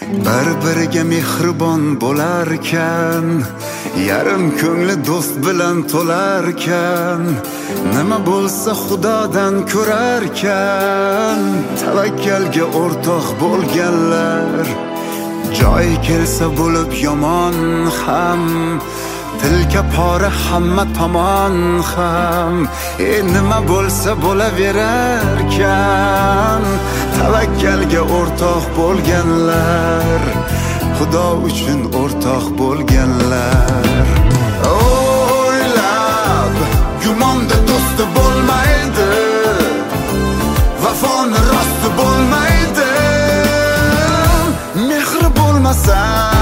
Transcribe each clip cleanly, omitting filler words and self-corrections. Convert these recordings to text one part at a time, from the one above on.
bir-biriga mehribon bo'larkan, yarim ko'ngli do'st bilan to'larkan, nima bo'lsa xudodan ko'rarkan, tavakkalga o'rtoq bo'lganlar, joy kelsa bo'lib yomon ham, tilka pora hamma tomon ham, nima bo'lsa bo'laverarkan, tavakkalga o'rtoq bo'lganlar, xudo uchun o'rtoq bo'lganlar. O'ylab gumonda do'sti bo'lmaydi, vafoni rosti bo'lmaydi, mehri bo'lmasa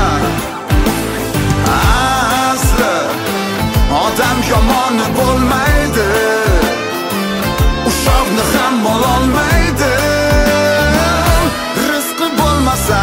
asli odam yomoni bo'lmaydi, ushoqni ham ololmaydi, rizqi bo'lmasa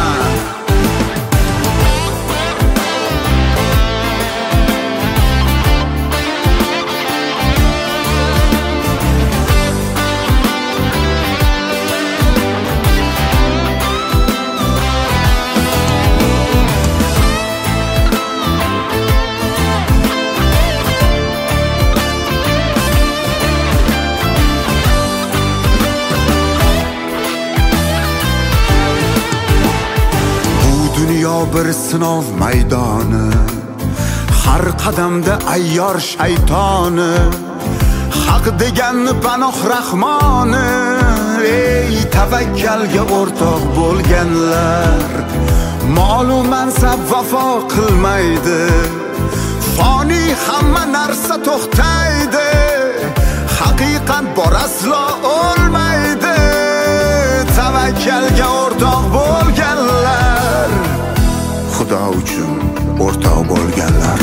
dunyo bir sinov maydoni, har qadamda ayyor shaytoni, haq deganni panoh rahmoni, ey tavakkalga o'rtoq bo'lganlar, mol-u mansab vafo qilmaydi, foniy hamma narsa to'xtaydi, haqiqat bor aslo o'lmaydi, tavakkalga o'rtoq bo'lganlar, xudo uchun o'rtoq bo'lganlar.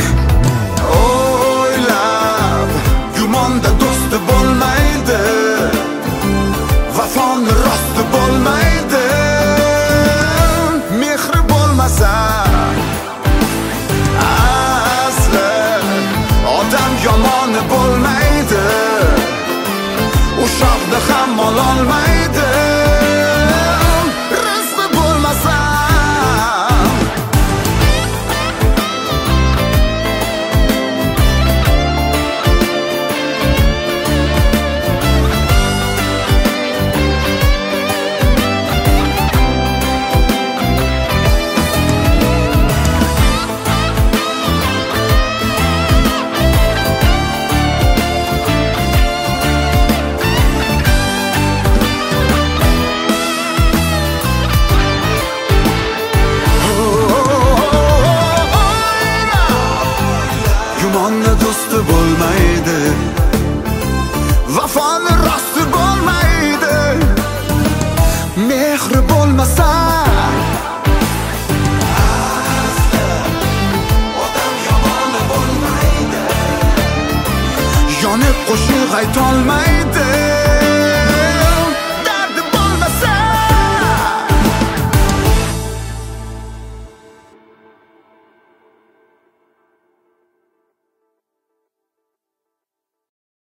O'ylab gumonda do'sti bo'lmaydi, vafoni rosti bo'lmaydi, mehri bo'lmasa asli odam yomoni bo'lmaydi, ushoqni ham ololmaydi, rizqi bo'lmasa do'sti bo'lmaydi, vafoni rosti bo'lmaydi, mehri bo'lmasa asli odam yomoni bo'lmaydi, yonib qo'shiq aytolmaydi.